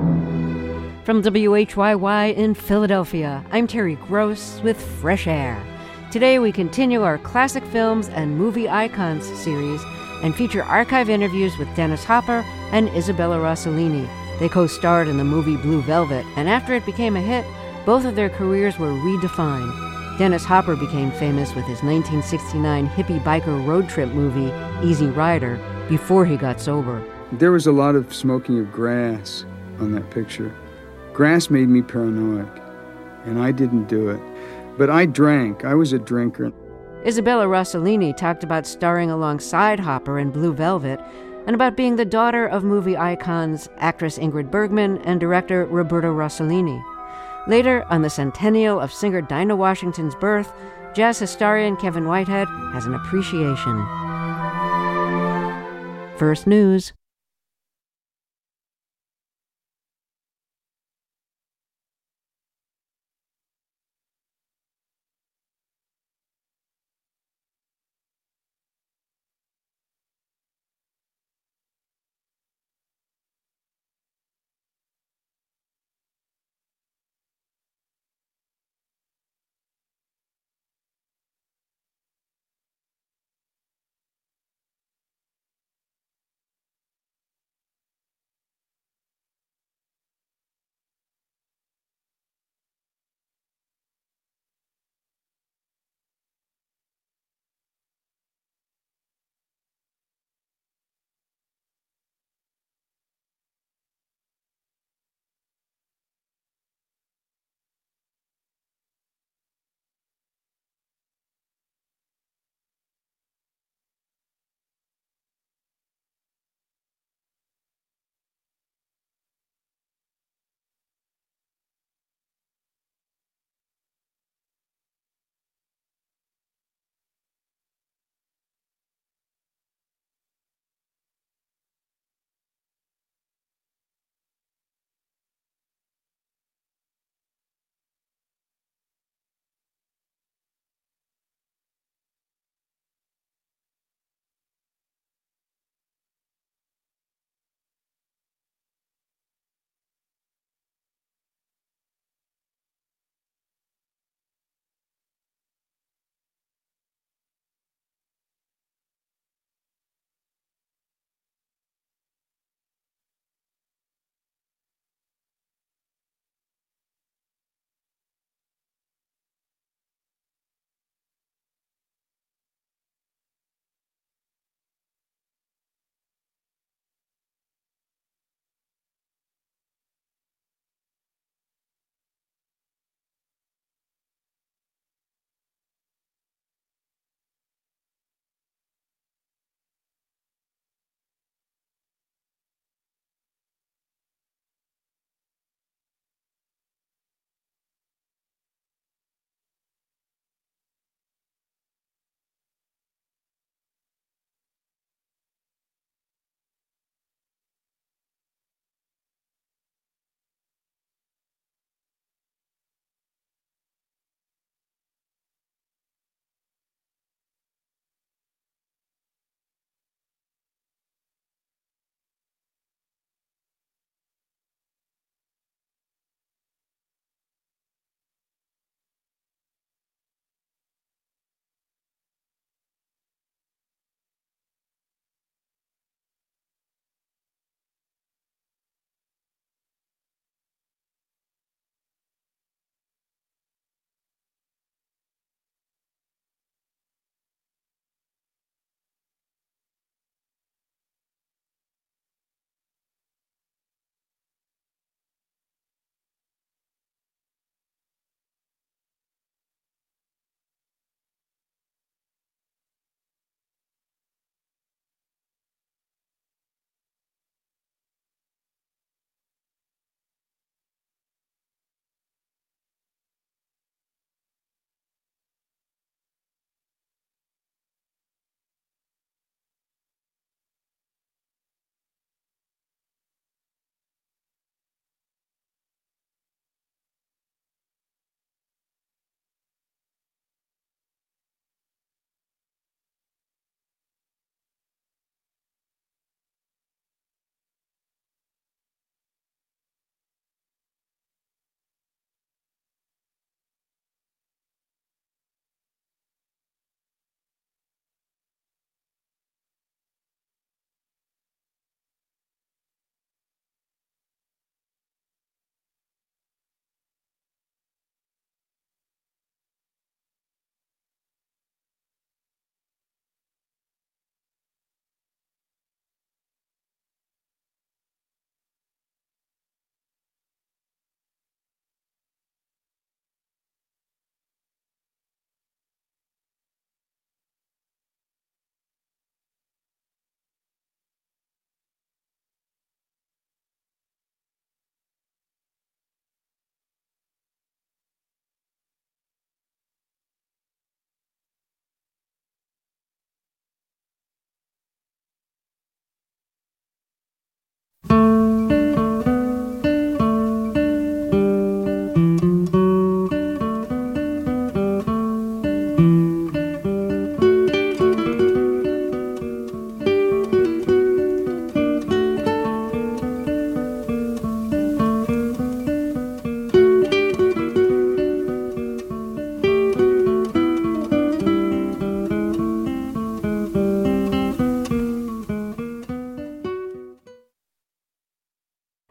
From WHYY in Philadelphia, I'm Terry Gross with Fresh Air. Today we continue our Classic Films and Movie Icons series and feature archive interviews with Dennis Hopper and Isabella Rossellini. They co-starred in the movie Blue Velvet, and after it became a hit, both of their careers were redefined. Dennis Hopper became famous with his 1969 hippie biker road trip movie, Easy Rider, before he got sober. There was a lot of smoking of grass on that picture. Grass made me paranoid, and I didn't do it. But I drank. I was a drinker. Isabella Rossellini talked about starring alongside Hopper in Blue Velvet and about being the daughter of movie icons actress Ingrid Bergman and director Roberto Rossellini. Later, on the centennial of singer Dinah Washington's birth, jazz historian Kevin Whitehead has an appreciation. First News.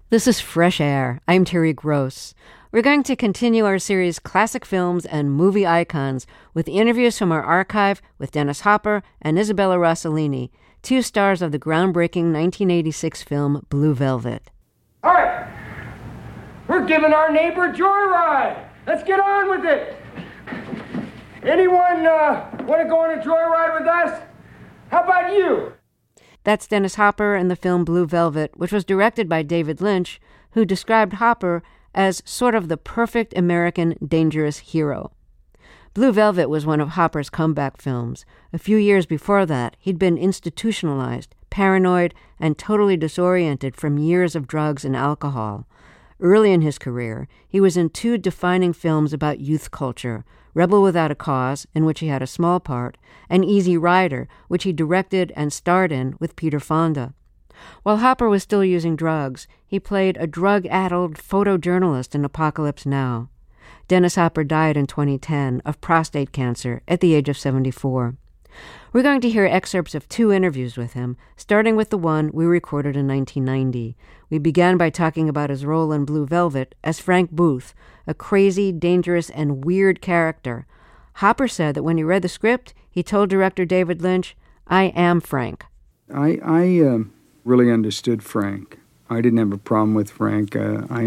This is Fresh Air. I'm Terry Gross. We're going to continue our series Classic Films and Movie Icons with interviews from our archive with Dennis Hopper and Isabella Rossellini, two stars of the groundbreaking 1986 film Blue Velvet. All right, we're giving our neighbor a joyride. Let's get on with it. Anyone want to go on a joyride with us? How about you? That's Dennis Hopper in the film Blue Velvet, which was directed by David Lynch, who described Hopper as sort of the perfect American dangerous hero. Blue Velvet was one of Hopper's comeback films. A few years before that, he'd been institutionalized, paranoid, and totally disoriented from years of drugs and alcohol. Early in his career, he was in two defining films about youth culture, Rebel Without a Cause, in which he had a small part, and Easy Rider, which he directed and starred in with Peter Fonda. While Hopper was still using drugs, he played a drug-addled photojournalist in Apocalypse Now. Dennis Hopper died in 2010 of prostate cancer at the age of 74. We're going to hear excerpts of two interviews with him, starting with the one we recorded in 1990. We began by talking about his role in Blue Velvet as Frank Booth, a crazy, dangerous, and weird character. Hopper said that when he read the script, he told director David Lynch, "I am Frank." I really understood Frank. I didn't have a problem with Frank.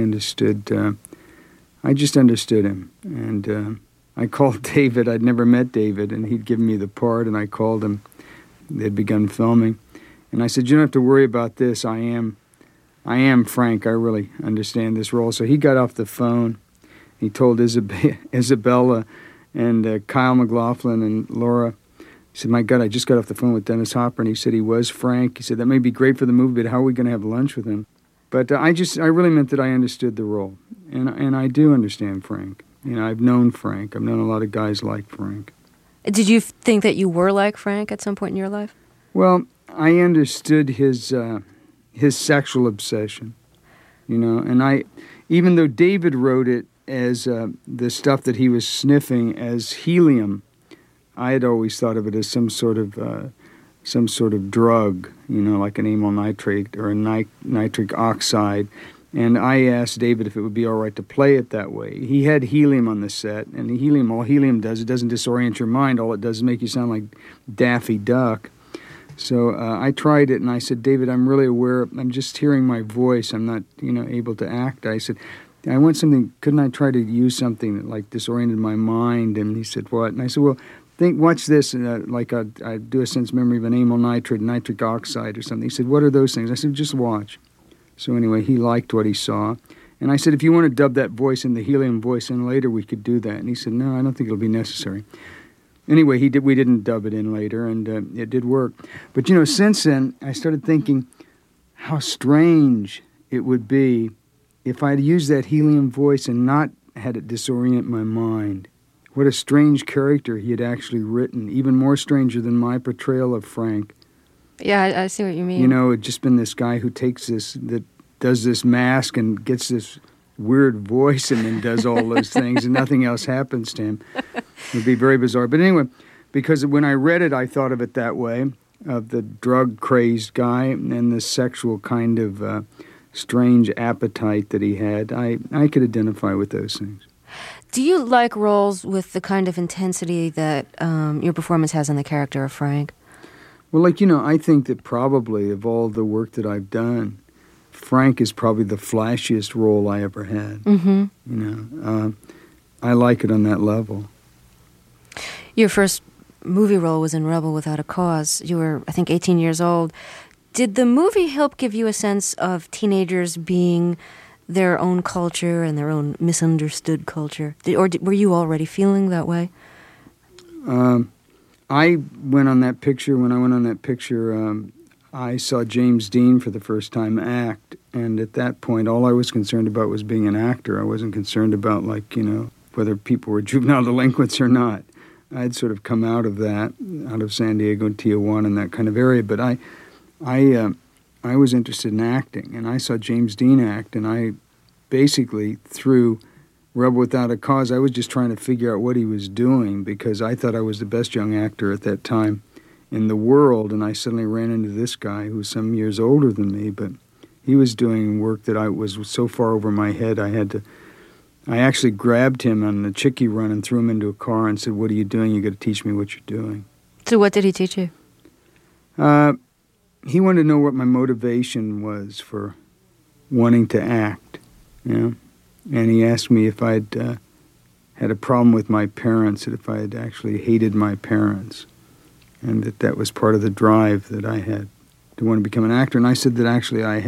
I just understood him. And I called David. I'd never met David, and he'd given me the part, and I called him. They'd begun filming. And I said, you don't have to worry about this. I am Frank. I really understand this role. So he got off the phone. He told Isabella and Kyle MacLachlan and Laura. He said, my God, I just got off the phone with Dennis Hopper, and he said he was Frank. He said, that may be great for the movie, but how are we going to have lunch with him? But I really meant that I understood the role. And I do understand Frank. You know, I've known Frank. I've known a lot of guys like Frank. Did you think that you were like Frank at some point in your life? Well, I understood his sexual obsession, you know, and even though David wrote it as the stuff that he was sniffing as helium, I had always thought of it as some sort of drug, you know, like an amyl nitrate or a nitric oxide. And I asked David if it would be all right to play it that way. He had helium on the set, and all helium does, it doesn't disorient your mind. All it does is make you sound like Daffy Duck. So I tried it, and I said, David, I'm really aware. I'm just hearing my voice. I'm not, able to act. I said, I want something. Couldn't I try to use something that like disoriented my mind? And he said, what? And I said, well, watch this. I do a sense memory of an amyl nitrate, nitric oxide or something. He said, what are those things? I said, just watch. So anyway, he liked what he saw. And I said, if you want to dub that voice in the helium voice in later, we could do that. And he said, no, I don't think it'll be necessary. Anyway, we didn't dub it in later, and it did work. But, since then, I started thinking how strange it would be if I'd used that helium voice and not had it disorient my mind. What a strange character he had actually written, even more stranger than my portrayal of Frank. Yeah, I see what you mean. It'd just been this guy who does this mask and gets this weird voice and then does all those things and nothing else happens to him. It would be very bizarre. But anyway, because when I read it, I thought of it that way, of the drug-crazed guy and the sexual kind of strange appetite that he had. I could identify with those things. Do you like roles with the kind of intensity that your performance has in the character of Frank? Well, I think that probably of all the work that I've done, Frank is probably the flashiest role I ever had. Mm-hmm. I like it on that level. Your first movie role was in Rebel Without a Cause. You were, I think, 18 years old. Did the movie help give you a sense of teenagers being their own culture and their own misunderstood culture? Were you already feeling that way? I went on that picture. When I went on that picture, I saw James Dean for the first time act. And at that point, all I was concerned about was being an actor. I wasn't concerned about, whether people were juvenile delinquents or not. I'd sort of come out of that, out of San Diego and Tijuana and that kind of area. But I was interested in acting, and I saw James Dean act, and I basically, through Rebel Without a Cause, I was just trying to figure out what he was doing because I thought I was the best young actor at that time in the world, and I suddenly ran into this guy who was some years older than me, but He was doing work that I was so far over my head I actually grabbed him on the Chickie run and threw him into a car and said, "What are you doing? You got to teach me what you're doing." So what did he teach you? He wanted to know what my motivation was for wanting to act, and he asked me if I'd had a problem with my parents, and if I had actually hated my parents, and that was part of the drive that I had to want to become an actor. And I said that actually I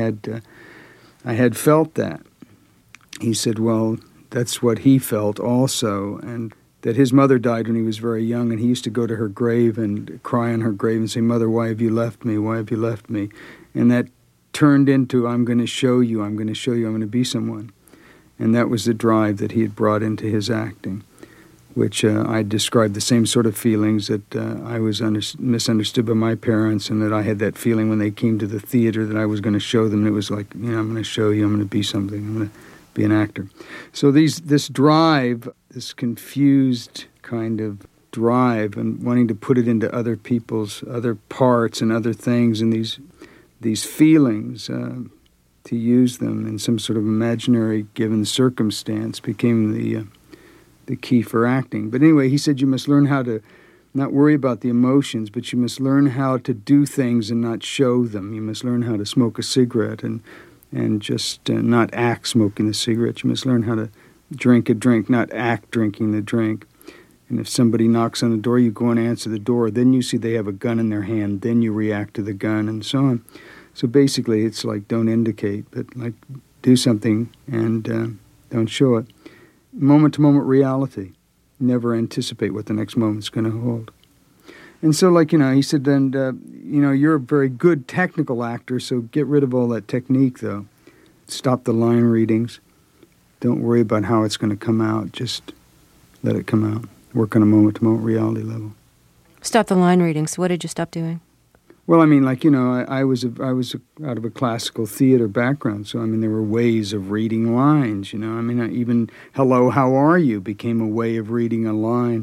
had felt that. He said, well, that's what he felt also, and that his mother died when he was very young, and he used to go to her grave and cry on her grave and say, "Mother, why have you left me? Why have you left me?" And that turned into, I'm going to show you, I'm going to show you, I'm going to be someone. And that was the drive that he had brought into his acting, which I described the same sort of feelings that I was misunderstood by my parents, and that I had that feeling when they came to the theater that I was going to show them. It was like, I'm going to show you, I'm going to be something, I'm going to be an actor. So this drive, this confused kind of drive, and wanting to put it into other people's other parts and other things, and these feelings, to use them in some sort of imaginary given circumstance, became the key for acting. But anyway, he said you must learn how to not worry about the emotions, but you must learn how to do things and not show them. You must learn how to smoke a cigarette and just not act smoking the cigarette. You must learn how to drink a drink, not act drinking the drink. And if somebody knocks on the door, you go and answer the door. Then you see they have a gun in their hand. Then you react to the gun, and so on. So basically, it's like don't indicate, but like do something and don't show it. Moment-to-moment reality. Never anticipate what the next moment's going to hold. And so, he said, then, you're a very good technical actor, so get rid of all that technique, though. Stop the line readings. Don't worry about how it's going to come out. Just let it come out. Work on a moment-to-moment reality level. Stop the line readings. What did you stop doing? Well, I was out of a classical theater background, so there were ways of reading lines. Even "Hello, how are you" became a way of reading a line.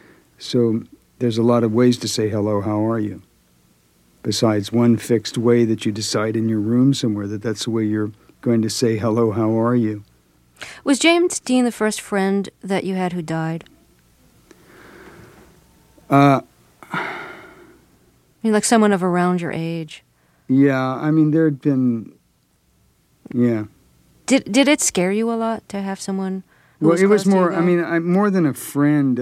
So there's a lot of ways to say "Hello, how are you," besides one fixed way that you decide in your room somewhere that's the way you're going to say "Hello, how are you." Was James Dean the first friend that you had who died? Like someone of around your age. Yeah, there had been, yeah. Did it scare you a lot to have someone who well, was it was close more, to you? more than a friend.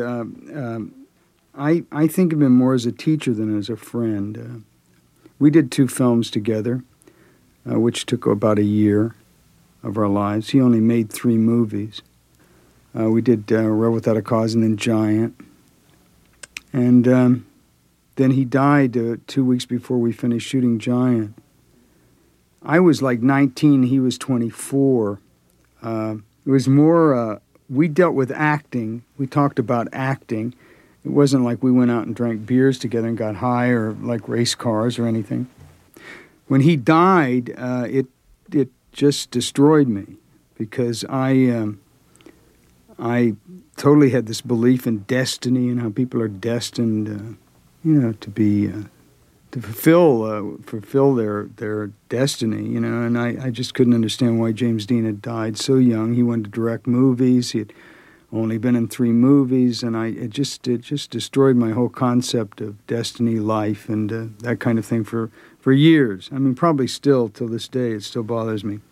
I think of him more as a teacher than as a friend. We did 2 films together, which took about a year of our lives. He only made 3 movies. We did Rebel Without a Cause and then Giant. And then he died 2 weeks before we finished shooting Giant. I was like 19, he was 24. It was more, we dealt with acting. We talked about acting. It wasn't like we went out and drank beers together and got high or like race cars or anything. When he died, it just destroyed me because I totally had this belief in destiny and how people are destined, to be to fulfill their destiny, and I just couldn't understand why James Dean had died so young. He wanted to direct movies. He had only been in 3 movies, and it just destroyed my whole concept of destiny, life, and that kind of thing for years. Probably still till this day, it still bothers me.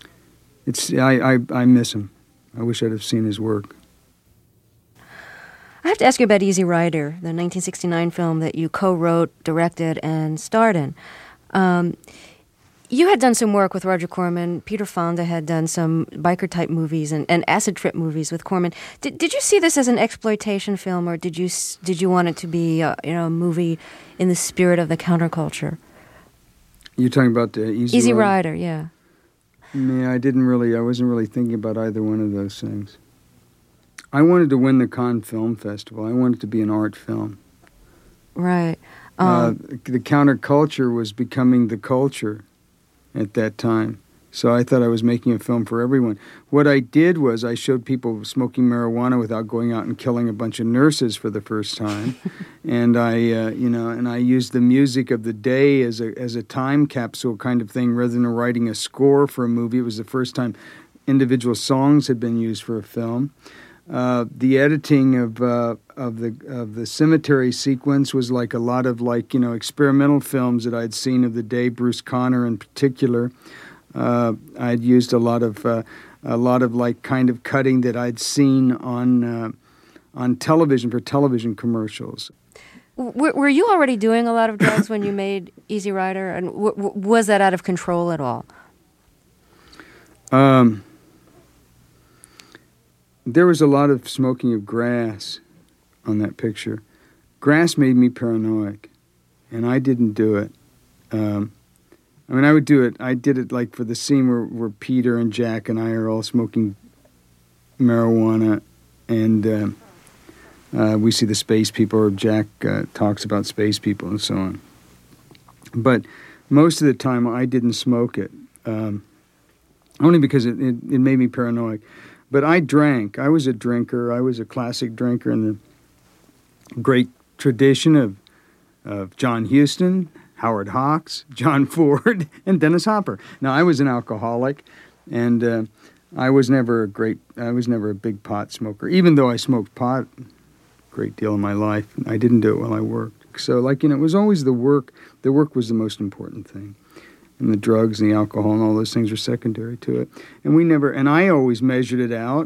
I miss him. I wish I'd have seen his work. I have to ask you about Easy Rider, the 1969 film that you co-wrote, directed, and starred in. You had done some work with Roger Corman. Peter Fonda had done some biker-type movies and acid trip movies with Corman. Did you see this as an exploitation film, or did you want it to be a movie in the spirit of the counterculture? You're talking about the Easy Rider, yeah. Yeah, I wasn't really thinking about either one of those things. I wanted to win the Cannes Film Festival. I wanted it to be an art film. Right. The counterculture was becoming the culture at that time. So I thought I was making a film for everyone. What I did was I showed people smoking marijuana without going out and killing a bunch of nurses for the first time, and I used the music of the day as a time capsule kind of thing rather than writing a score for a movie. It was the first time individual songs had been used for a film. The editing of the cemetery sequence was like a lot of experimental films that I'd seen of the day. Bruce Conner in particular. I'd used a lot of kind of cutting that I'd seen on television for television commercials. Were you already doing a lot of drugs when you made Easy Rider, and was that out of control at all? There was a lot of smoking of grass on that picture. Grass made me paranoid, and I didn't do it. I would do it. I did it like for the scene where Peter and Jack and I are all smoking marijuana, and we see the space people, or Jack talks about space people and so on. But most of the time, I didn't smoke it, only because it made me paranoid. But I drank. I was a drinker. I was a classic drinker in the great tradition of John Huston, Howard Hawks, John Ford, and Dennis Hopper. Now, I was an alcoholic, and I was never a big pot smoker, even though I smoked pot a great deal in my life. I didn't do it while I worked. So, it was always the work. The work was the most important thing. And the drugs and the alcohol and all those things were secondary to it. And I always measured it out.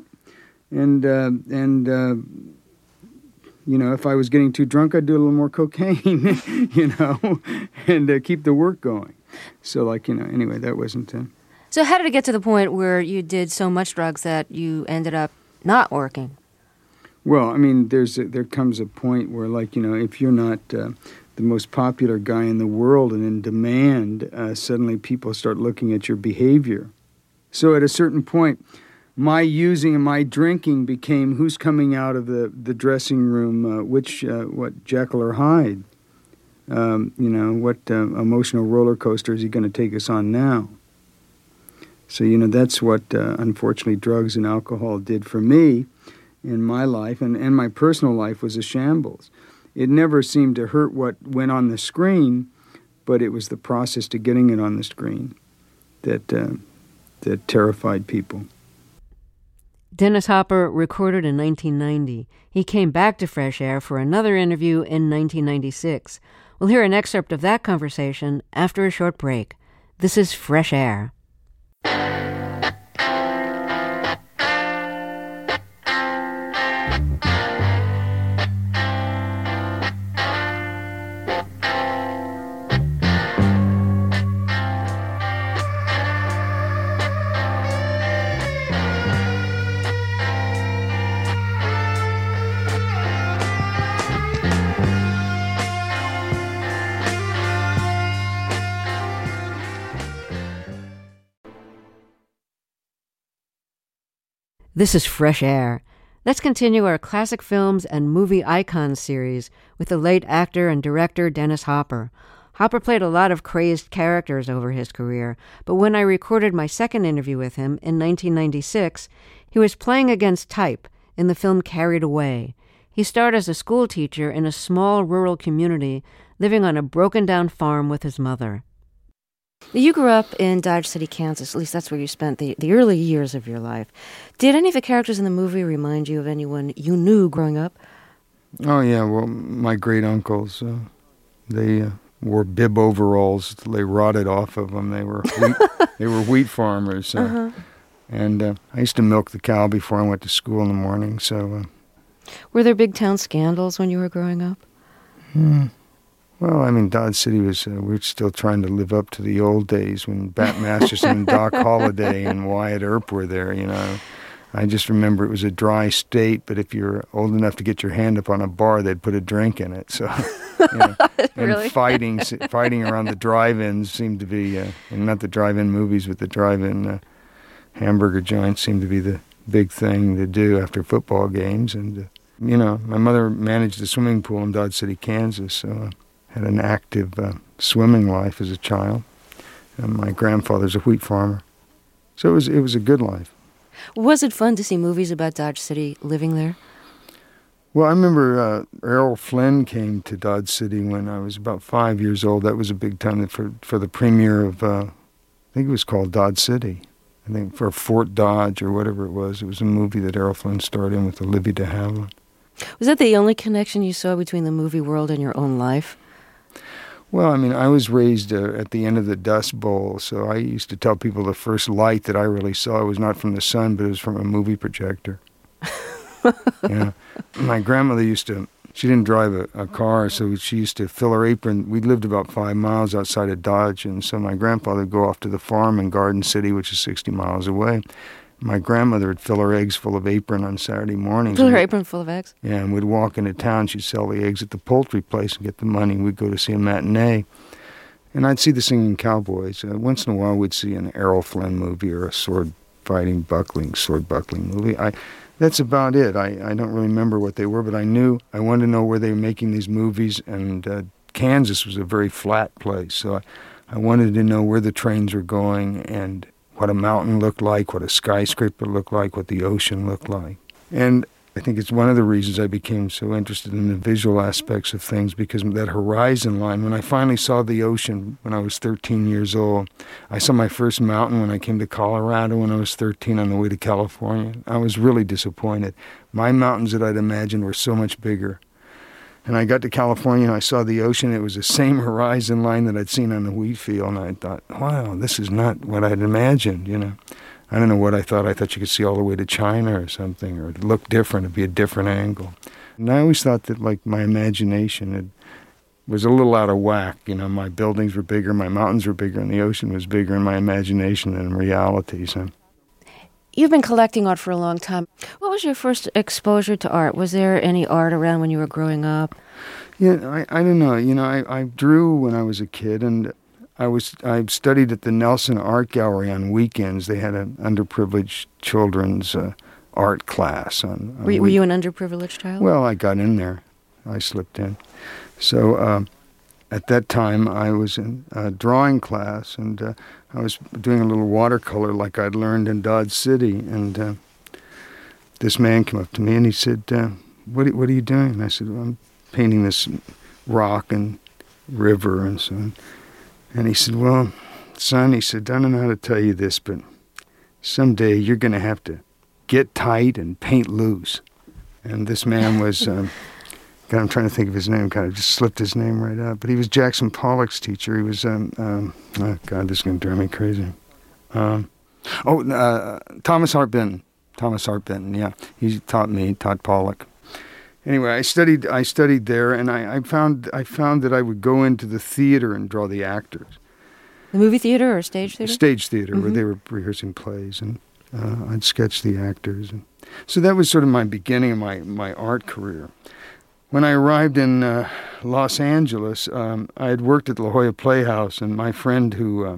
If I was getting too drunk, I'd do a little more cocaine, and keep the work going. So, anyway, that wasn't... So how did it get to the point where you did so much drugs that you ended up not working? Well, there comes a point where, if you're not the most popular guy in the world and in demand, suddenly people start looking at your behavior. So at a certain point, my using and my drinking became who's coming out of the dressing room, what Jekyll or Hyde. What emotional roller coaster is he going to take us on now? So, that's what, unfortunately, drugs and alcohol did for me in my life, and my personal life was a shambles. It never seemed to hurt what went on the screen, but it was the process to getting it on the screen that terrified people. Dennis Hopper recorded in 1990. He came back to Fresh Air for another interview in 1996. We'll hear an excerpt of that conversation after a short break. This is Fresh Air. This is Fresh Air. Let's continue our classic films and movie icons series with the late actor and director Dennis Hopper. Hopper played a lot of crazed characters over his career, but when I recorded my second interview with him in 1996, he was playing against type in the film Carried Away. He starred as a school teacher in a small rural community, living on a broken-down farm with his mother. You grew up in Dodge City, Kansas. At least that's where you spent the early years of your life. Did any of the characters in the movie remind you of anyone you knew growing up? Oh, yeah. Well, my great-uncles, they wore bib overalls till they rotted off of them. They were wheat farmers. And I used to milk the cow before I went to school in the morning. So, were there big-town scandals when you were growing up? Well, Dodge City was, we were still trying to live up to the old days when Bat Masterson and Doc Holliday and Wyatt Earp were there, I just remember it was a dry state, but if you're old enough to get your hand up on a bar, they'd put a drink in it. So, Really? And fighting around the drive-ins seemed to be, and not the drive-in movies, but the drive-in hamburger joints seemed to be the big thing to do after football games. And, my mother managed a swimming pool in Dodge City, Kansas, so had an active swimming life as a child. And my grandfather's a wheat farmer. So it was a good life. Was it fun to see movies about Dodge City living there? Well, I remember Errol Flynn came to Dodge City when I was about 5 years old. That was a big time for the premiere of, I think it was called Dodge City. I think for Fort Dodge or whatever it was. It was a movie that Errol Flynn starred in with Olivia de Havilland. Was that the only connection you saw between the movie world and your own life? Well, I mean, I was raised at the end of the Dust Bowl, so I used to tell people the first light that I really saw was not from the sun, but it was from a movie projector. Yeah. My grandmother she didn't drive a car, so she used to fill her apron. We lived about 5 miles outside of Dodge, and so my grandfather would go off to the farm in Garden City, which is 60 miles away. My grandmother would fill her eggs full of apron on Saturday mornings. Fill her apron full of eggs? Yeah, and we'd walk into town. She'd sell the eggs at the poultry place and get the money. We'd go to see a matinee. And I'd see the Singing Cowboys. Once in a while, we'd see an Errol Flynn movie or a sword buckling movie. That's about it. I don't really remember what they were, but I wanted to know where they were making these movies, and Kansas was a very flat place, so I wanted to know where the trains were going and what a mountain looked like, what a skyscraper looked like, what the ocean looked like. And I think it's one of the reasons I became so interested in the visual aspects of things, because that horizon line, when I finally saw the ocean when I was 13 years old, I saw my first mountain when I came to Colorado when I was 13 on the way to California. I was really disappointed. My mountains that I'd imagined were so much bigger. And I got to California and I saw the ocean. It was the same horizon line that I'd seen on the wheat field. And I thought, wow, this is not what I'd imagined, you know. I don't know what I thought. I thought you could see all the way to China or something, or it'd look different. It'd be a different angle. And I always thought that, like, my imagination was a little out of whack. You know, my buildings were bigger, my mountains were bigger, and the ocean was bigger in my imagination than in reality. So. You've been collecting art for a long time. What was your first exposure to art? Was there any art around when you were growing up? Yeah, I don't know. You know, I drew when I was a kid, and I studied at the Nelson Art Gallery on weekends. They had an underprivileged children's art class. Were you an underprivileged child? Well, I got in there. I slipped in. So at that time, I was in a drawing class, and I was doing a little watercolor like I'd learned in Dodge City. And this man came up to me, and he said, what are you doing? And I said, well, I'm painting this rock and river and so on. And he said, well, son, he said, I don't know how to tell you this, but someday you're going to have to get tight and paint loose. And this man was, God, I'm trying to think of his name, kind of just slipped his name right out. But he was Jackson Pollock's teacher. He was, oh, God, this is going to drive me crazy. Thomas Hart Benton. Thomas Hart Benton, yeah. He taught Pollock. Anyway, I studied there, and I found that I would go into the theater and draw the actors. The movie theater or stage theater? Stage theater, where they were rehearsing plays, and I'd sketch the actors. And so that was sort of my beginning of my art career. When I arrived in Los Angeles, I had worked at La Jolla Playhouse, and my friend who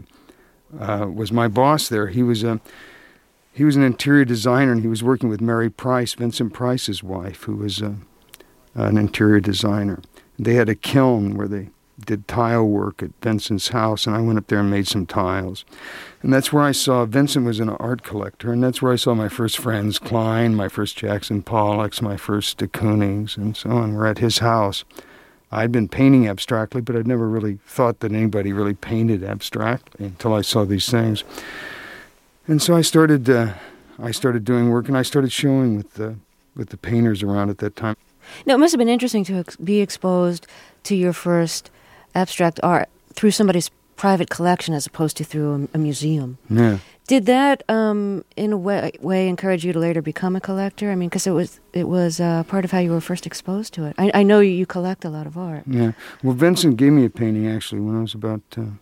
was my boss there, he was an interior designer, and he was working with Mary Price, Vincent Price's wife, who was an interior designer. They had a kiln where they did tile work at Vincent's house, and I went up there and made some tiles. And that's where I saw Vincent was an art collector, and that's where I saw my first Franz Klein, my first Jackson Pollocks, my first de Koonings, and so on. We're at his house. I'd been painting abstractly, but I'd never really thought that anybody really painted abstractly until I saw these things. And so I started doing work, and I started showing with the painters around at that time. Now, it must have been interesting to be exposed to your first abstract art through somebody's private collection as opposed to through a museum. Yeah. Did that, in a way, encourage you to later become a collector? I mean, because it was part of how you were first exposed to it. I know you collect a lot of art. Yeah. Well, Vincent gave me a painting, actually, when I was about...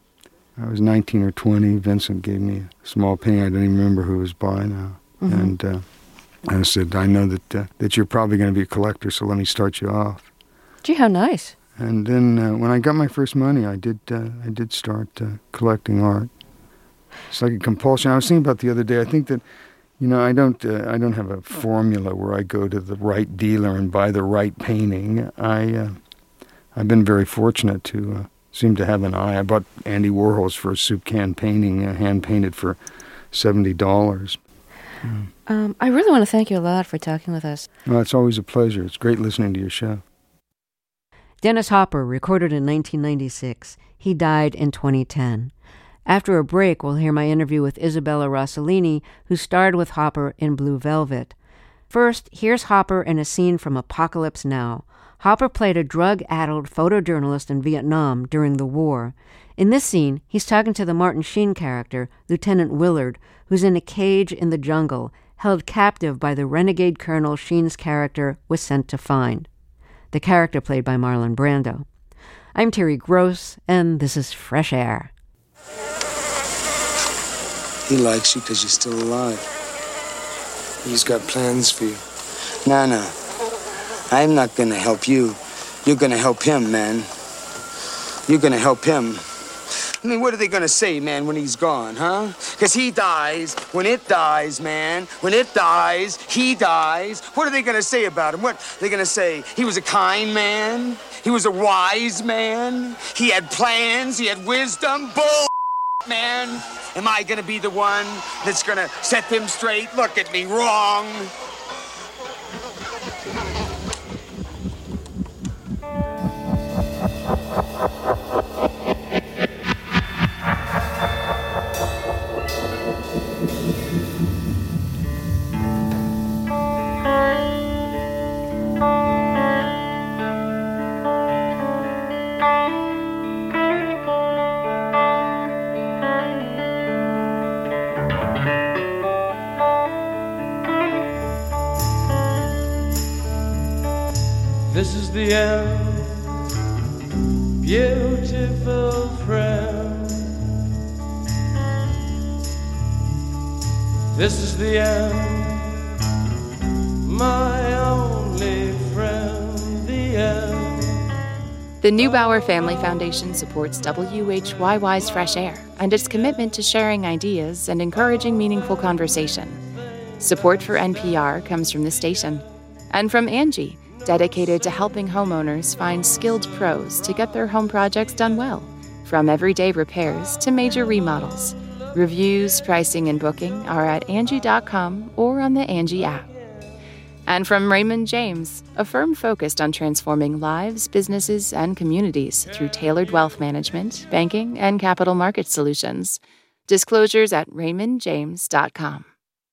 I was 19 or 20. Vincent gave me a small painting. I don't even remember who it was by now. Mm-hmm. And I said, I know that you're probably going to be a collector, so let me start you off. Gee, how nice. And then when I got my first money, I did start collecting art. It's like a compulsion. I was thinking about the other day, I think that, you know, I don't have a formula where I go to the right dealer and buy the right painting. I've been very fortunate to... seemed to have an eye. I bought Andy Warhol's first soup can painting, hand-painted for $70. I really want to thank you a lot for talking with us. Well, it's always a pleasure. It's great listening to your show. Dennis Hopper, recorded in 1996. He died in 2010. After a break, we'll hear my interview with Isabella Rossellini, who starred with Hopper in Blue Velvet. First, here's Hopper in a scene from Apocalypse Now. Hopper played a drug-addled photojournalist in Vietnam during the war. In this scene, he's talking to the Martin Sheen character, Lieutenant Willard, who's in a cage in the jungle, held captive by the renegade colonel Sheen's character was sent to find. The character played by Marlon Brando. I'm Terry Gross, and this is Fresh Air. He likes you because you're still alive. He's got plans for you. No. I'm not gonna help you. You're gonna help him, man. You're gonna help him. I mean, what are they gonna say, man, when he's gone, huh? Because he dies. When it dies, man. When it dies, he dies. What are they gonna say about him? What are they gonna say? He was a kind man. He was a wise man. He had plans. He had wisdom. Bull, man. Am I gonna be the one that's gonna set them straight? Look at me, wrong. This is the end, beautiful friend. This is the end, my only friend, the end. The Neubauer Family Foundation supports WHYY's Fresh Air and its commitment to sharing ideas and encouraging meaningful conversation. Support for NPR comes from the station and from Angie, dedicated to helping homeowners find skilled pros to get their home projects done well, from everyday repairs to major remodels. Reviews, pricing, and booking are at Angie.com or on the Angie app. And from Raymond James, a firm focused on transforming lives, businesses, and communities through tailored wealth management, banking, and capital market solutions. Disclosures at RaymondJames.com.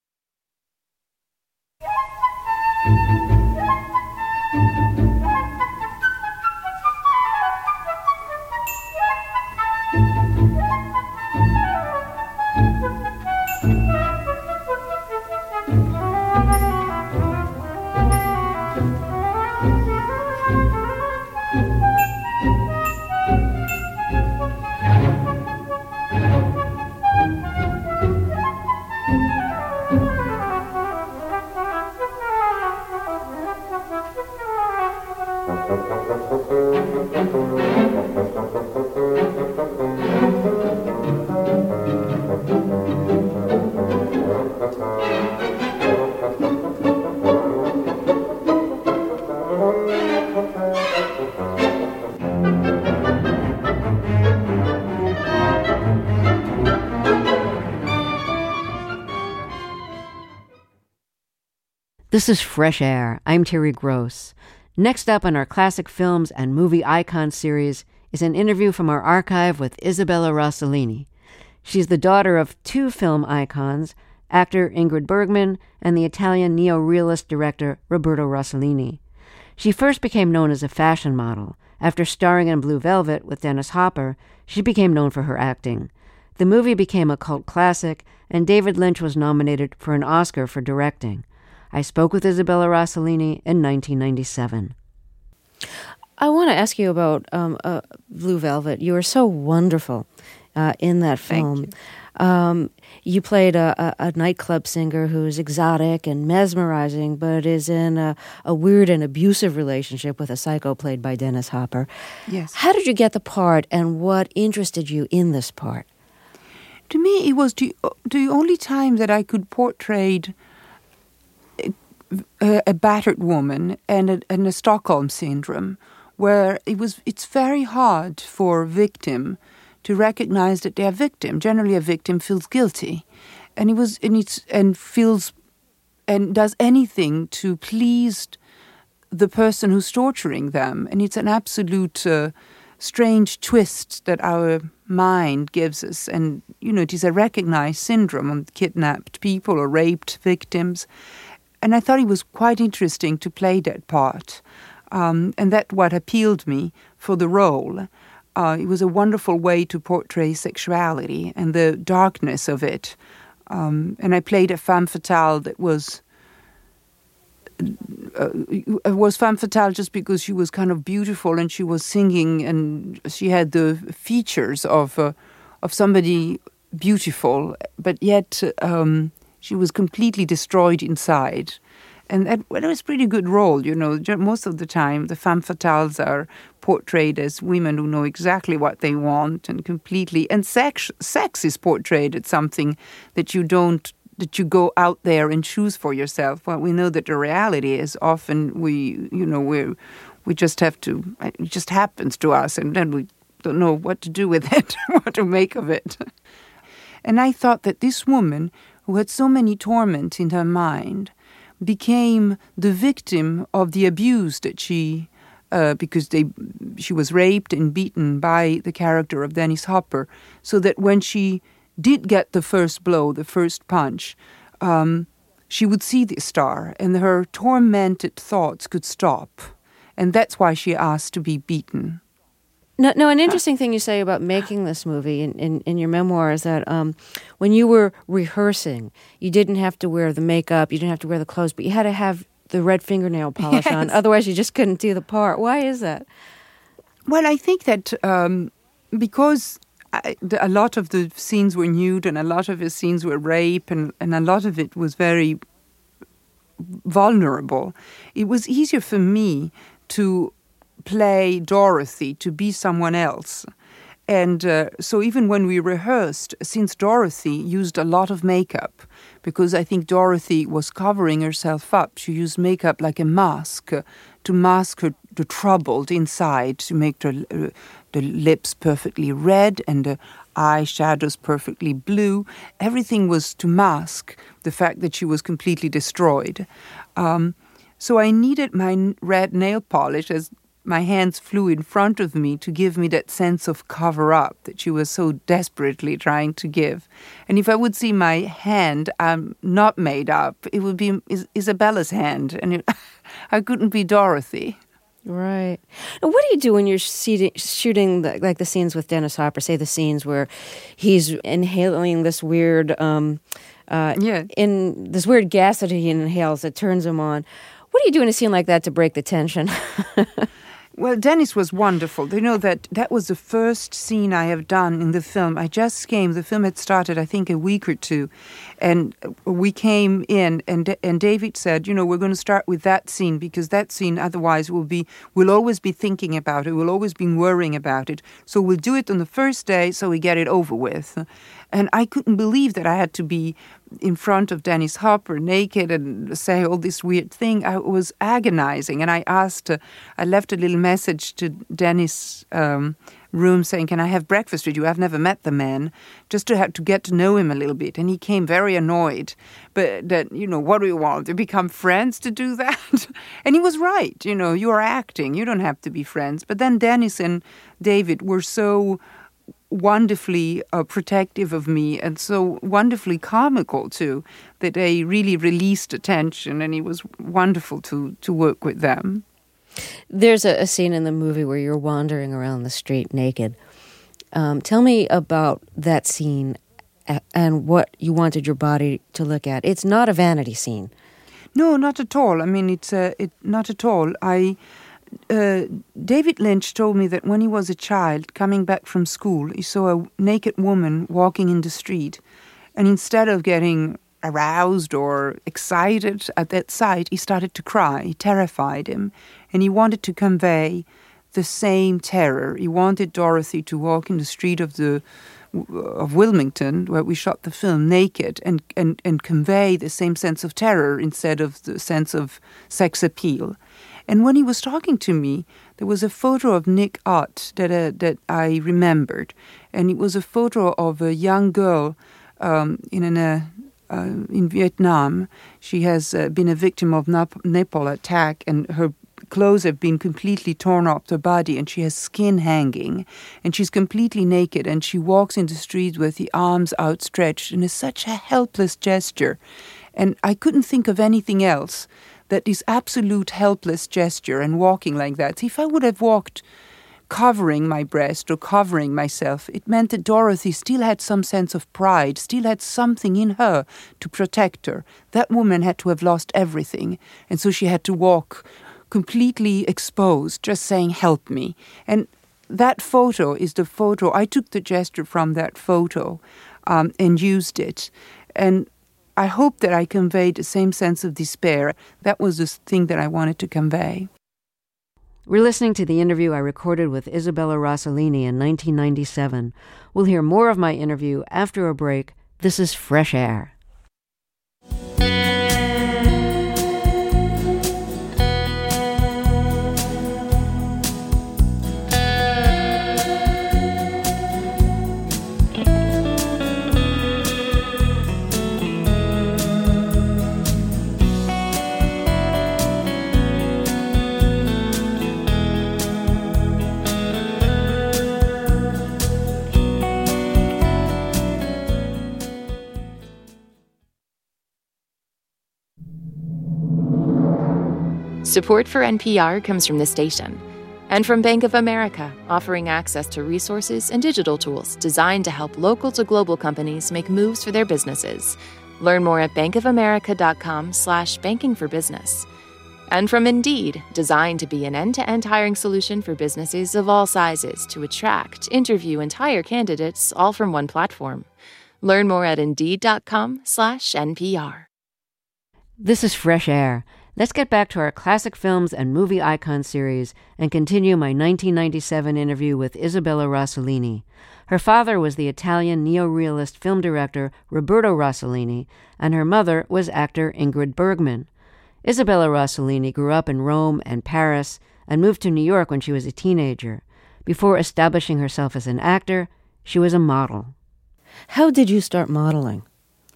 This is Fresh Air. I'm Terry Gross. Next up on our Classic Films and Movie Icons series is an interview from our archive with Isabella Rossellini. She's the daughter of two film icons, actor Ingrid Bergman and the Italian neo-realist director Roberto Rossellini. She first became known as a fashion model. After starring in Blue Velvet with Dennis Hopper, she became known for her acting. The movie became a cult classic, and David Lynch was nominated for an Oscar for directing. I spoke with Isabella Rossellini in 1997. I want to ask you about Blue Velvet. You were so wonderful in that film. Thank you. You played a nightclub singer who's exotic and mesmerizing, but is in a weird and abusive relationship with a psycho played by Dennis Hopper. Yes. How did you get the part, and what interested you in this part? To me, it was the only time that I could portray a battered woman and a Stockholm syndrome, where it's very hard for a victim to recognize that they're a victim. Generally, a victim feels guilty. and feels and does anything to please the person who's torturing them. And it's an absolute strange twist that our mind gives us. And, it is a recognized syndrome on kidnapped people or raped victims. And I thought it was quite interesting to play that part. And that's what appealed me for the role. It was a wonderful way to portray sexuality and the darkness of it. And I played a femme fatale that was femme fatale just because she was kind of beautiful and she was singing and she had the features of somebody beautiful, but yet she was completely destroyed inside. And that was a pretty good role, Most of the time, the femme fatales are portrayed as women who know exactly what they want and completely. And sex is portrayed as something that you go out there and choose for yourself. Well, we know that the reality is often we just have to. It just happens to us, and then we don't know what to do with it, what to make of it. And I thought that this woman, who had so many torments in her mind, became the victim of the abuse that she was raped and beaten by the character of Dennis Hopper, so that when she did get the first blow, the first punch, she would see the star and her tormented thoughts could stop. And that's why she asked to be beaten. No, an interesting thing you say about making this movie in your memoir is that when you were rehearsing, you didn't have to wear the makeup, you didn't have to wear the clothes, but you had to have the red fingernail polish on. Otherwise, you just couldn't do the part. Why is that? Well, I think that because a lot of the scenes were nude and a lot of the scenes were rape and a lot of it was very vulnerable, it was easier for me to play Dorothy, to be someone else. And so even when we rehearsed, since Dorothy used a lot of makeup, because I think Dorothy was covering herself up, she used makeup like a mask to mask the troubled inside, to make the lips perfectly red and the eyeshadows perfectly blue. Everything was to mask the fact that she was completely destroyed. So I needed my red nail polish as my hands flew in front of me to give me that sense of cover-up that she was so desperately trying to give. And if I would see my hand not made up, it would be Isabella's hand, and I couldn't be Dorothy. Right. Now, what do you do when you're shooting the scenes with Dennis Hopper, say the scenes where he's inhaling this weird, in this weird gas that he inhales that turns him on? What do you do in a scene like that to break the tension? Well, Dennis was wonderful. You know, that was the first scene I have done in the film. I just came. The film had started, I think, a week or two. And we came in, and David said, we're going to start with that scene because that scene otherwise we'll always be thinking about it. We'll always be worrying about it. So we'll do it on the first day so we get it over with. And I couldn't believe that I had to be in front of Dennis Hopper naked and say all this weird thing. I was agonizing. And I left a little message to Dennis' room saying, can I have breakfast with you? I've never met the man, just to get to know him a little bit. And he came very annoyed. But that, what do you want? To become friends to do that? And he was right. You are acting. You don't have to be friends. But then Dennis and David were so wonderfully protective of me and so wonderfully comical too, that they really released the tension, and it was wonderful to work with them. There's a scene in the movie where you're wandering around the street naked. Tell me about that scene and what you wanted your body to look at. It's not a vanity scene. No, not at all. I mean, it's not at all. David Lynch told me that when he was a child, coming back from school, he saw a naked woman walking in the street. And instead of getting aroused or excited at that sight, he started to cry. It terrified him. And he wanted to convey the same terror. He wanted Dorothy to walk in the street of Wilmington, where we shot the film, naked, and convey the same sense of terror instead of the sense of sex appeal. And when he was talking to me, there was a photo of Nick Ott that I remembered. And it was a photo of a young girl in a in Vietnam. She has been a victim of Nepal attack, and her clothes have been completely torn off her body, and she has skin hanging, and she's completely naked, and she walks in the street with the arms outstretched, and it's such a helpless gesture. And I couldn't think of anything else that this absolute helpless gesture and walking like that. If I would have walked covering my breast or covering myself, it meant that Dorothy still had some sense of pride, still had something in her to protect her. That woman had to have lost everything, and so she had to walk completely exposed, just saying, "Help me." And that photo is the photo. I took the gesture from that photo and used it. And I hope that I conveyed the same sense of despair. That was the thing that I wanted to convey. We're listening to the interview I recorded with Isabella Rossellini in 1997. We'll hear more of my interview after a break. This is Fresh Air. Support for NPR comes from the station and from Bank of America, offering access to resources and digital tools designed to help local to global companies make moves for their businesses. Learn more at bankofamerica.com/bankingforbusiness. And from Indeed, designed to be an end-to-end hiring solution for businesses of all sizes to attract, interview, and hire candidates all from one platform. Learn more at Indeed.com/NPR. This is Fresh Air. Let's get back to our classic films and movie icon series and continue my 1997 interview with Isabella Rossellini. Her father was the Italian neorealist film director Roberto Rossellini, and her mother was actor Ingrid Bergman. Isabella Rossellini grew up in Rome and Paris and moved to New York when she was a teenager. Before establishing herself as an actor, she was a model. How did you start modeling?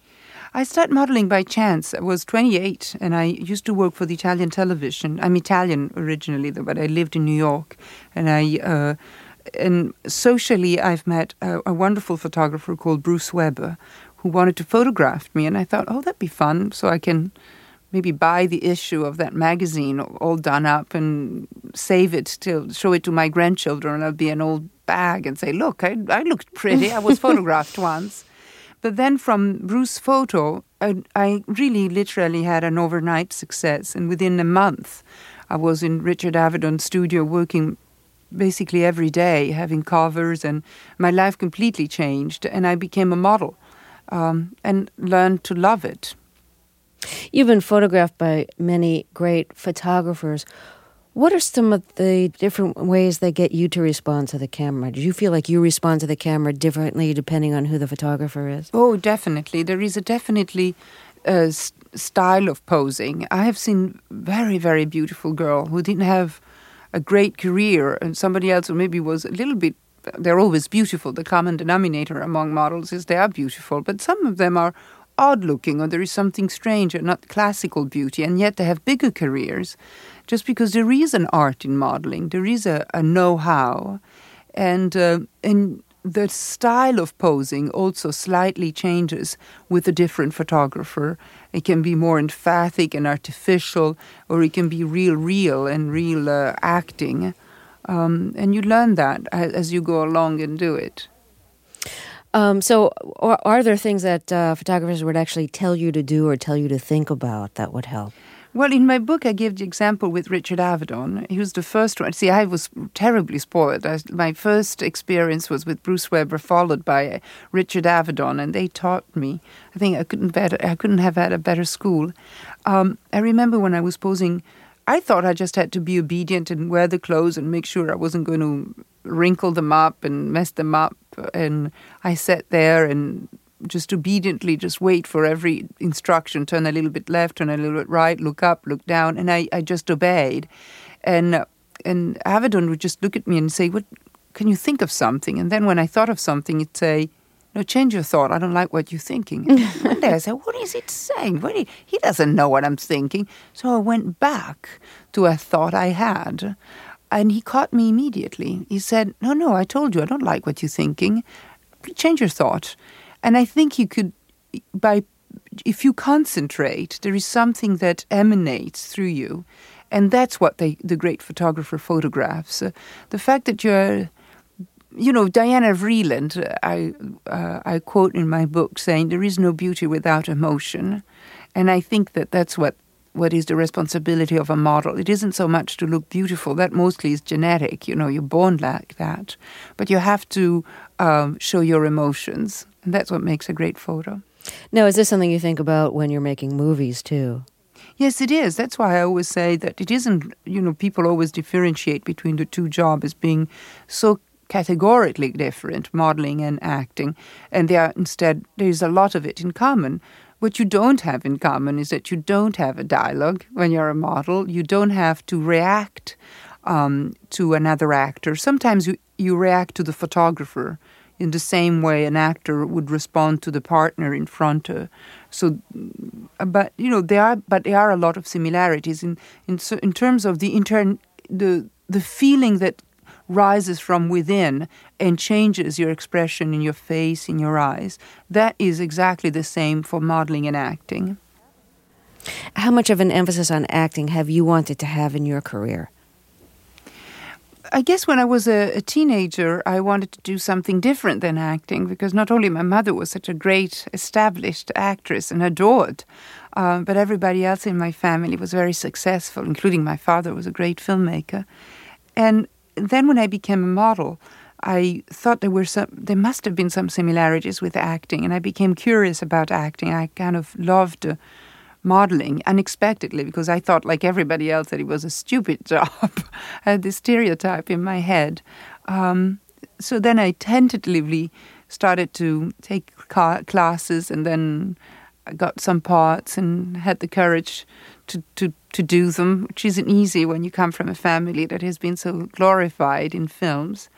I started modeling by chance. I was 28, and I used to work for the Italian television. I'm Italian originally, though, but I lived in New York. And socially, I've met a wonderful photographer called Bruce Weber, who wanted to photograph me. And I thought, oh, that'd be fun, so I can maybe buy the issue of that magazine all done up and save it to show it to my grandchildren. And I'll be an old bag and say, look, I looked pretty. I was photographed once. But then from Bruce's photo, I really literally had an overnight success. And within a month, I was in Richard Avedon's studio working basically every day, having covers, and my life completely changed. And I became a model and learned to love it. You've been photographed by many great photographers. What are some of the different ways they get you to respond to the camera? Do you feel like you respond to the camera differently depending on who the photographer is? Oh, definitely. There is definitely a style of posing. I have seen very, very beautiful girl who didn't have a great career, and somebody else who maybe was a little bit. They're always beautiful. The common denominator among models is they are beautiful, but some of them are odd-looking, or there is something strange and not classical beauty, and yet they have bigger careers. Just because there is an art in modeling, there is a know-how, and the style of posing also slightly changes with a different photographer. It can be more emphatic and artificial, or it can be real and real acting, and you learn that as you go along and do it. So are there things that photographers would actually tell you to do or tell you to think about that would help? Well, in my book, I give the example with Richard Avedon. He was the first one. See, I was terribly spoiled. My first experience was with Bruce Weber, followed by Richard Avedon, and they taught me. I think I couldn't have had a better school. I remember when I was posing, I thought I just had to be obedient and wear the clothes and make sure I wasn't going to wrinkle them up and mess them up. And I sat there and just obediently just wait for every instruction, turn a little bit left, turn a little bit right, look up, look down, and I just obeyed. And Avedon would just look at me and say, "What? Can you think of something?" And then when I thought of something, he'd say, no, change your thought. I don't like what you're thinking. One day I said, what is it saying? He doesn't know what I'm thinking. So I went back to a thought I had. And he caught me immediately. He said, no, I told you, I don't like what you're thinking. Change your thought. And I think you could, if you concentrate, there is something that emanates through you. And that's what the great photographer photographs. The fact that you're, Diana Vreeland, I quote in my book saying, there is no beauty without emotion. And I think that's what is the responsibility of a model. It isn't so much to look beautiful. That mostly is genetic. You're born like that. But you have to show your emotions. And that's what makes a great photo. Now, is this something you think about when you're making movies, too? Yes, it is. That's why I always say that it isn't, people always differentiate between the two jobs as being so categorically different, modeling and acting. And there's a lot of it in common. What you don't have in common is that you don't have a dialogue when you're a model. You don't have to react to another actor. Sometimes you react to the photographer in the same way an actor would respond to the partner in front of. So, but there are a lot of similarities in terms of the feeling that rises from within and changes your expression in your face, in your eyes. That is exactly the same for modeling and acting. How much of an emphasis on acting have you wanted to have in your career? I guess when I was a teenager, I wanted to do something different than acting because not only my mother was such a great established actress and adored, but everybody else in my family was very successful, including my father was a great filmmaker. And then when I became a model, I thought there must have been some similarities with acting, and I became curious about acting. I kind of loved modeling unexpectedly because I thought, like everybody else, that it was a stupid job. I had this stereotype in my head. So then I tentatively started to take classes, and then I got some parts and had the courage to do them, which isn't easy when you come from a family that has been so glorified in films.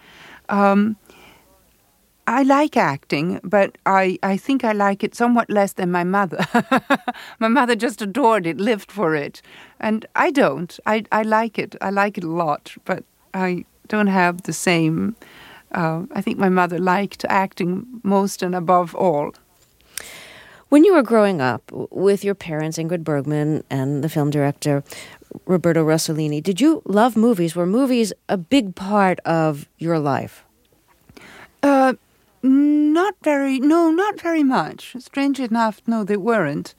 I like acting, but I think I like it somewhat less than my mother. My mother just adored it, lived for it. And I don't. I like it. I like it a lot, but I don't have the same. I think my mother liked acting most and above all. When you were growing up with your parents, Ingrid Bergman, and the film director Roberto Rossellini, did you love movies? Were movies a big part of your life? Not very much. Strange enough, no, they weren't.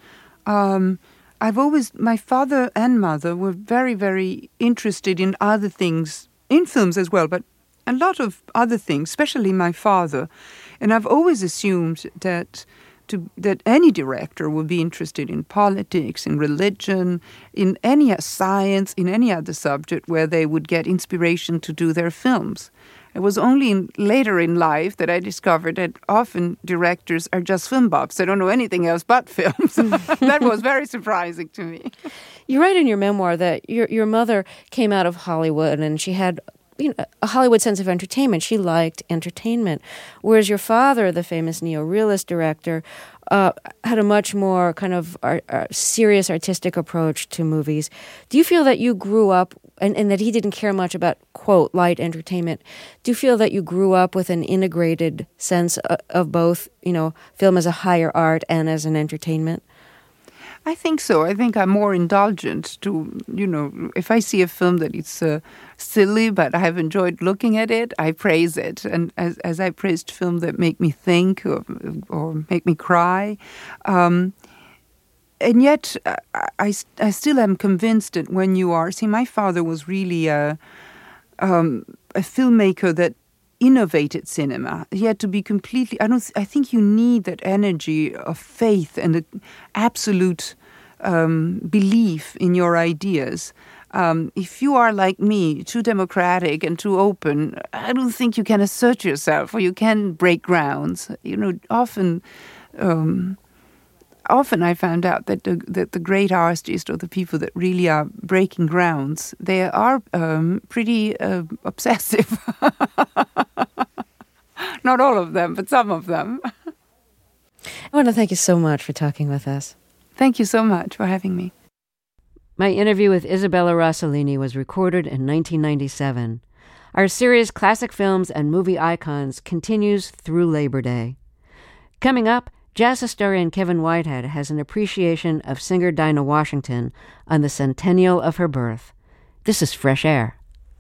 My father and mother were very, very interested in other things, in films as well, but a lot of other things, especially my father. And I've always assumed that any director would be interested in politics, in religion, in any science, in any other subject where they would get inspiration to do their films. It was only later in life that I discovered that often directors are just film buffs. They don't know anything else but films. That was very surprising to me. You write in your memoir that your mother came out of Hollywood and she had a Hollywood sense of entertainment. She liked entertainment. Whereas your father, the famous neo-realist director, had a much more kind of serious artistic approach to movies. Do you feel that you grew up, and that he didn't care much about, quote, light entertainment, do you feel that you grew up with an integrated sense of both, film as a higher art and as an entertainment? I think so. I think I'm more indulgent to, if I see a film that it's silly, but I have enjoyed looking at it, I praise it. And as I praised film that make me think or make me cry. And yet, I still am convinced that when you are... See, my father was really a filmmaker that innovated cinema. He had to be completely... I think you need that energy of faith and the absolute belief in your ideas. If you are like me, too democratic and too open, I don't think you can assert yourself or you can break grounds. Often I found out that the great artists or the people that really are breaking grounds, they are pretty obsessive. Not all of them, but some of them. I want to thank you so much for talking with us. Thank you so much for having me. My interview with Isabella Rossellini was recorded in 1997. Our series Classic Films and Movie Icons continues through Labor Day. Coming up, jazz historian Kevin Whitehead has an appreciation of singer Dinah Washington on the centennial of her birth. This is Fresh Air.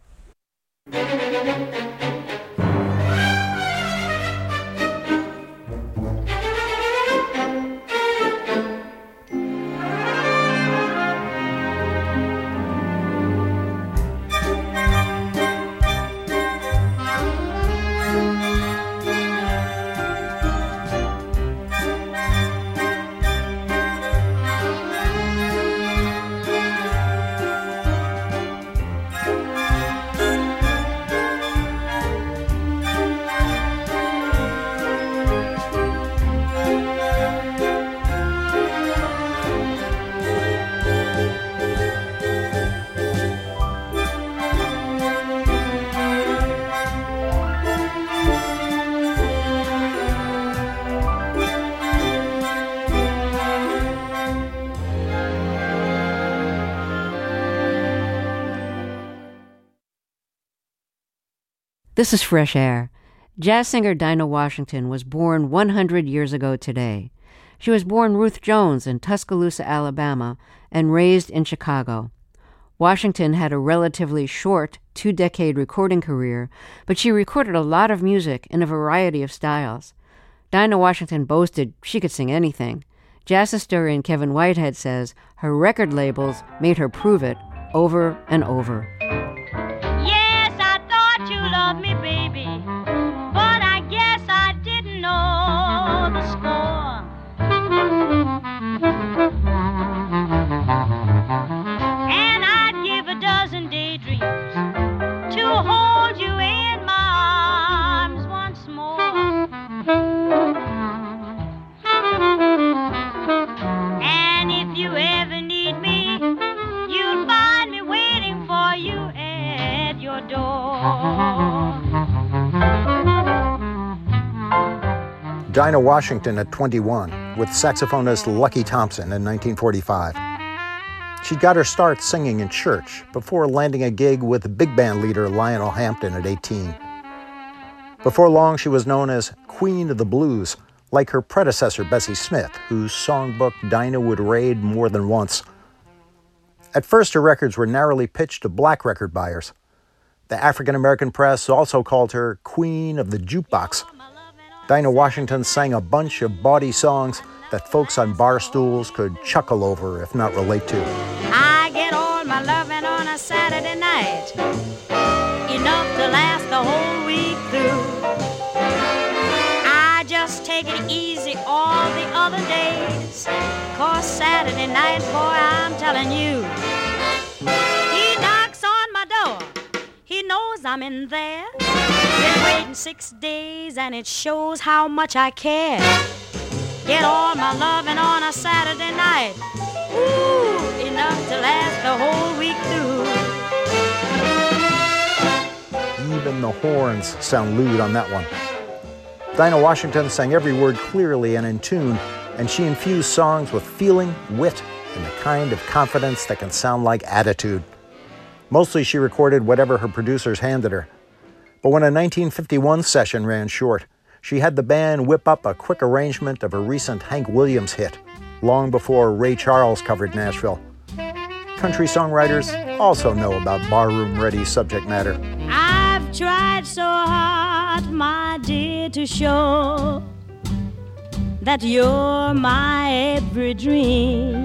This is Fresh Air. Jazz singer Dinah Washington was born 100 years ago today. She was born Ruth Jones in Tuscaloosa, Alabama, and raised in Chicago. Washington had a relatively short 2-decade recording career, but she recorded a lot of music in a variety of styles. Dinah Washington boasted she could sing anything. Jazz historian Kevin Whitehead says her record labels made her prove it over and over. Love me, baby, but I guess I didn't know the score. And I'd give a dozen daydreams to hold you in my arms once more. And if you ever need me, you'll find me waiting for you at your door. Dinah Washington at 21, with saxophonist Lucky Thompson in 1945. She got her start singing in church before landing a gig with big band leader Lionel Hampton at 18. Before long, she was known as Queen of the Blues, like her predecessor Bessie Smith, whose songbook Dinah would raid more than once. At first, her records were narrowly pitched to black record buyers. The African-American press also called her Queen of the Jukebox. Dinah Washington sang a bunch of bawdy songs that folks on bar stools could chuckle over, if not relate to. I get all my loving on a Saturday night, enough to last the whole week through. I just take it easy all the other days, 'cause Saturday night, boy, I'm telling you, he knocks on my door, he knows I'm in there. Been waiting 6 days and it shows how much I care. Get all my loving on a Saturday night, ooh, enough to last the whole week through. Even the horns sound lewd on that one. Dinah Washington sang every word clearly and in tune, and she infused songs with feeling, wit, and the kind of confidence that can sound like attitude. Mostly she recorded whatever her producers handed her. But when a 1951 session ran short, she had the band whip up a quick arrangement of a recent Hank Williams hit, long before Ray Charles covered Nashville. Country songwriters also know about barroom-ready subject matter. I've tried so hard, my dear, to show that you're my every dream.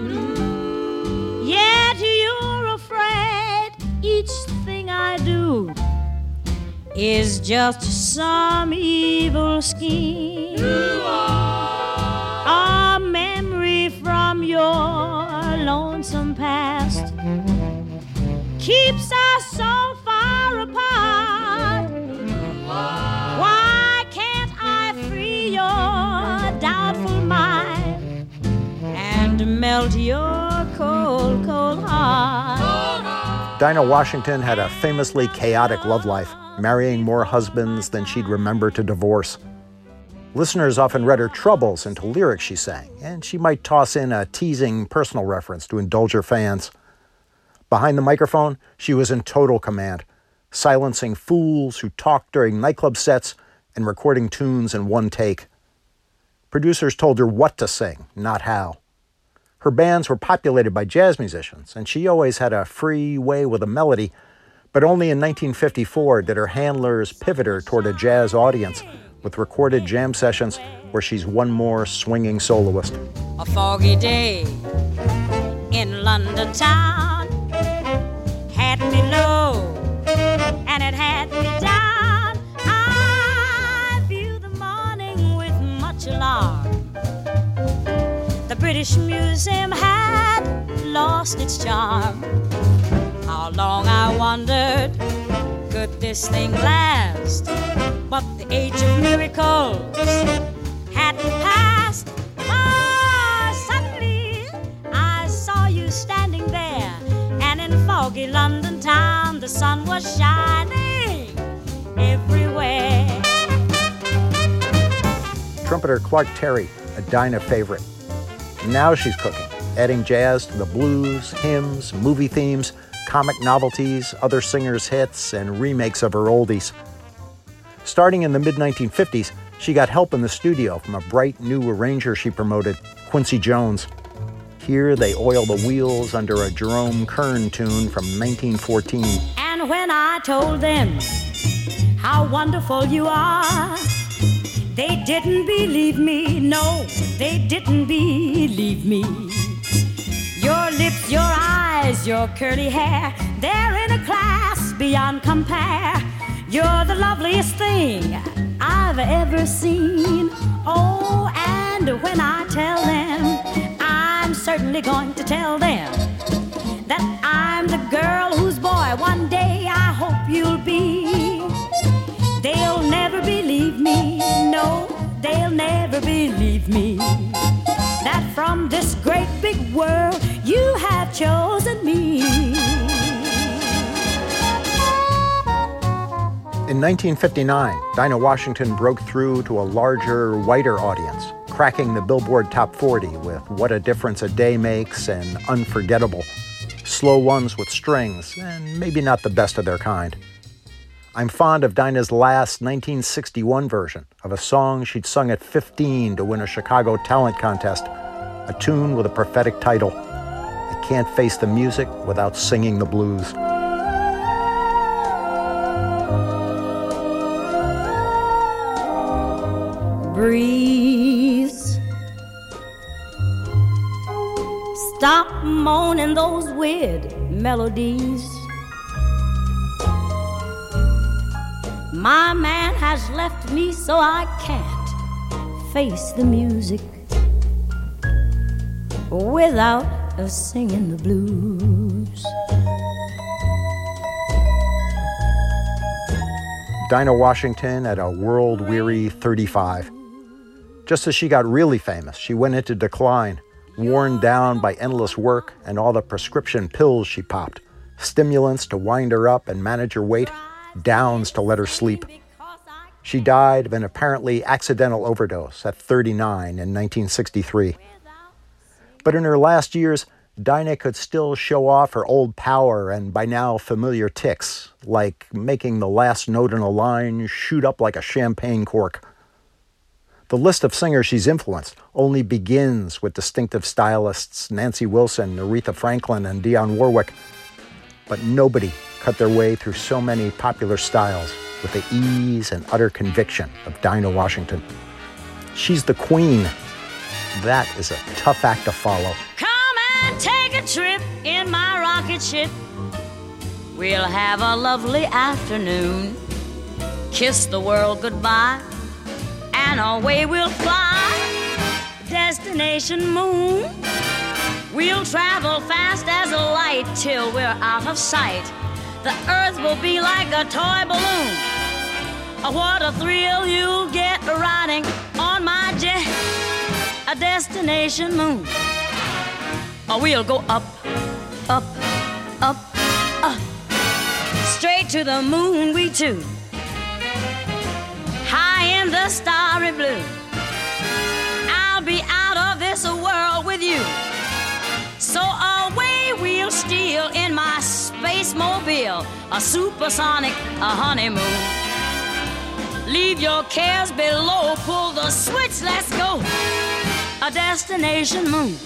Yet you're afraid each thing I do is just some evil scheme. A memory from your lonesome past keeps us so far apart. Why can't I free your doubtful mind and melt your cold, cold heart? Dinah Washington had a famously chaotic love life, marrying more husbands than she'd remember to divorce. Listeners often read her troubles into lyrics she sang, and she might toss in a teasing personal reference to indulge her fans. Behind the microphone, she was in total command, silencing fools who talked during nightclub sets and recording tunes in one take. Producers told her what to sing, not how. Her bands were populated by jazz musicians, and she always had a free way with a melody, but only in 1954 did her handlers pivot her toward a jazz audience with recorded jam sessions where she's one more swinging soloist. A foggy day in London town had me low and it had me down. I viewed the morning with much alarm. The British Museum had lost its charm. How long, I wondered, could this thing last? But the age of miracles hadn't passed. Ah, suddenly I saw you standing there, and in foggy London town the sun was shining everywhere. Trumpeter Clark Terry, a Dinah favorite. Now she's cooking, adding jazz to the blues, hymns, movie themes, comic novelties, other singers' hits, and remakes of her oldies. Starting in the mid-1950s, she got help in the studio from a bright new arranger she promoted, Quincy Jones. Here they oil the wheels under a Jerome Kern tune from 1914. And when I told them how wonderful you are, they didn't believe me. No, they didn't believe me. Your lips, your eyes, your curly hair, they're in a class beyond compare. You're the loveliest thing I've ever seen. Oh, and when I tell them, I'm certainly going to tell them that I'm the girl whose boy one day I hope you'll be. They'll never believe me, no, they'll never believe me, that from this great big world you have chosen me. In 1959, Dinah Washington broke through to a larger, whiter audience, cracking the Billboard Top 40 with What a Difference a Day Makes and Unforgettable, slow ones with strings, and maybe not the best of their kind. I'm fond of Dinah's last 1961 version of a song she'd sung at 15 to win a Chicago talent contest, a tune with a prophetic title, I Can't Face the Music Without Singing the Blues. Breeze, stop moaning those weird melodies. My man has left me, so I can't face the music without singing the blues. Dinah Washington at a world-weary 35. Just as she got really famous, she went into decline, worn down by endless work and all the prescription pills she popped, stimulants to wind her up and manage her weight, downs to let her sleep. She died of an apparently accidental overdose at 39 in 1963. But in her last years, Dinah could still show off her old power and by now familiar tics, like making the last note in a line shoot up like a champagne cork. The list of singers she's influenced only begins with distinctive stylists Nancy Wilson, Aretha Franklin, and Dionne Warwick. But nobody cut their way through so many popular styles with the ease and utter conviction of Dinah Washington. She's the queen. That is a tough act to follow. Come and take a trip in my rocket ship. We'll have a lovely afternoon. Kiss the world goodbye, and away we'll fly. Destination moon. We'll travel fast as a light till we're out of sight. The earth will be like a toy balloon. Oh, what a thrill you'll get riding on my jet. A destination moon. Oh, we'll go up, up, up, up. Straight to the moon we two. High in the starry blue. be out of this world with you. So away we'll steal in my space mobile, a supersonic, a honeymoon. Leave your cares below, pull the switch, let's go. A destination moon.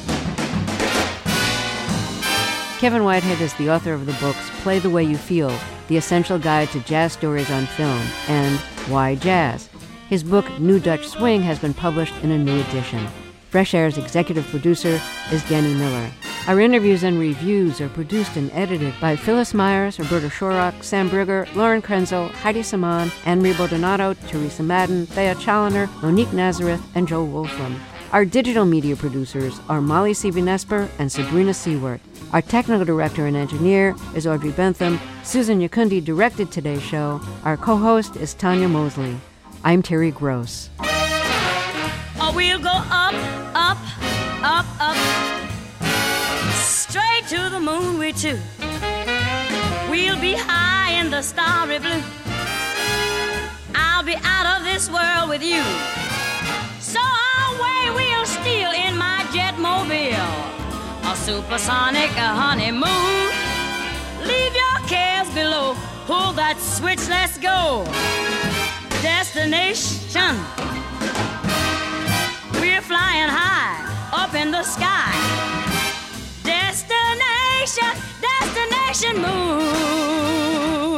Kevin Whitehead is the author of the books Play the Way You Feel, The Essential Guide to Jazz Stories on Film, and Why Jazz. His book, New Dutch Swing, has been published in a new edition. Fresh Air's executive producer is Danny Miller. Our interviews and reviews are produced and edited by Phyllis Myers, Roberta Shorrock, Sam Brigger, Lauren Krenzel, Heidi Saman, Anne-Marie Donato, Teresa Madden, Thea Challoner, Monique Nazareth, and Joe Wolfram. Our digital media producers are Molly Seaby-Nesper and Sabrina Seward. Our technical director and engineer is Audrey Bentham. Susan Yakundi directed today's show. Our co-host is Tanya Mosley. I'm Terry Gross. Oh, we'll go up, up, up, up, straight to the moon we two. We'll be high in the starry blue. I'll be out of this world with you. So away we'll steal in my jet mobile, a supersonic, a honeymoon. Leave your cares below, pull that switch, let's go. Destination. We're flying high up in the sky. Destination, destination moon.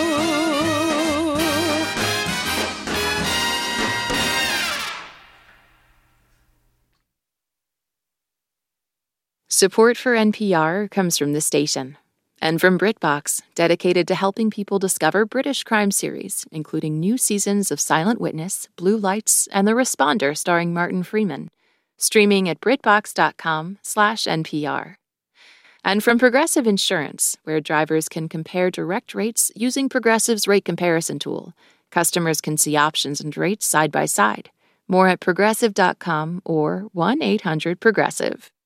Support for NPR comes from the station and from BritBox, dedicated to helping people discover British crime series, including new seasons of Silent Witness, Blue Lights, and The Responder starring Martin Freeman, streaming at BritBox.com/NPR. And from Progressive Insurance, where drivers can compare direct rates using Progressive's rate comparison tool. Customers can see options and rates side by side. More at Progressive.com or 1-800-PROGRESSIVE.